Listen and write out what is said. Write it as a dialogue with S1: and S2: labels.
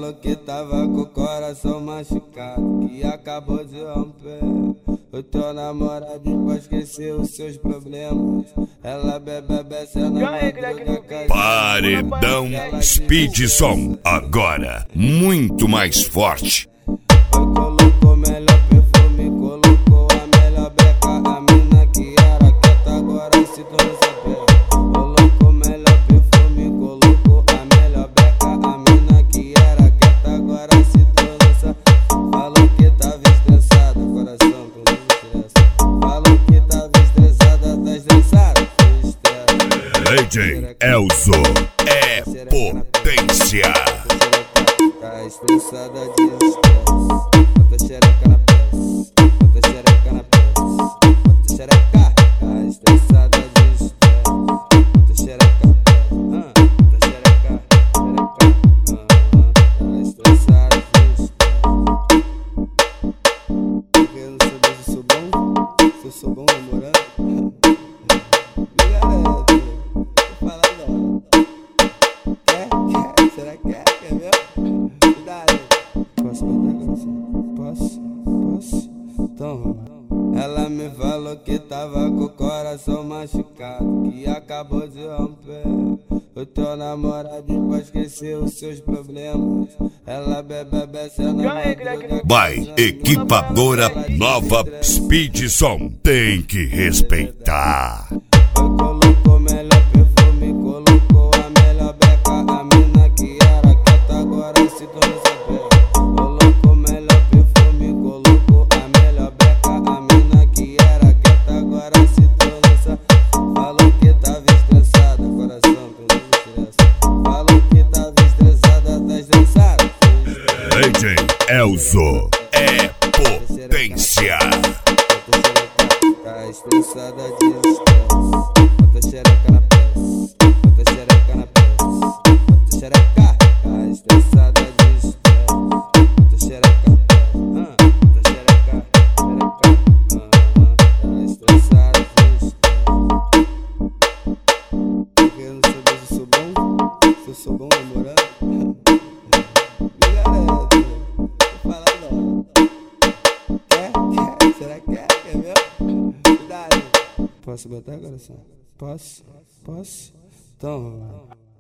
S1: falou que tava com o coração machucado, que acabou de romper. O teu namorado pra esquecer os seus problemas. Ela bebe na madrugada.
S2: Paredão Speed Som, agora muito mais forte.
S1: Colocou o melhor perfume, colocou a melhor beca. A mina que era quieta agora se tornou saber. Colocou o melhor perfume, colocou a melhor beca. A mina que era quieta agora se tornou saber. Falou que tava estressada, coração perdeu estresse. Falou que tava estressada, tá estressada, foi estresse.
S2: DJ Elzo é potência.
S1: Tá estressada de estresse. Bota xereca na peça, bota xereca na peça, bota xereca. Tá estressada de estresse. Bota xereca na peça, bota xereca, xereca. Tá estressada de estresse. Porque eu não sei se eu sou bom, se eu sou bom namorando. Me garante, tô falando. Quer? Será que quer? Quer mesmo? Cuidado. Posso botar coração? Posso? Então ela me falou que tava com o coração machucado, que acabou de romper. O teu namorado pra esquecer os seus problemas. Ela bebe na madrugada.
S2: Vai, equipadora nova Speed Som, tem que respeitar.
S1: Colocou o melhor perfume, colocou a melhor beca. A mina que era quieta agora se tornou saber. Colocou o melhor perfume, colocou a melhor beca. A mina que era quieta agora se tornou saber. Falou que tava estressada, coração perdeu estresse. Falou que tava estressada, tá estressada, foi estresse.
S2: DJ Elzo é potência.
S1: Tá estressada de estresse. Bota xereca na peça, bota xereca na peça, bota xereca. Tá estressada de estresse. Bota xereca na peça, bota xereca, xereca. Tá estressada de estresse. Porque eu não sei se eu sou bom, se eu sou bom namorando. Me garante, tô falando. Quer? Será que quer? Quer mesmo? Cuidado. Posso botar coração? Posso? Então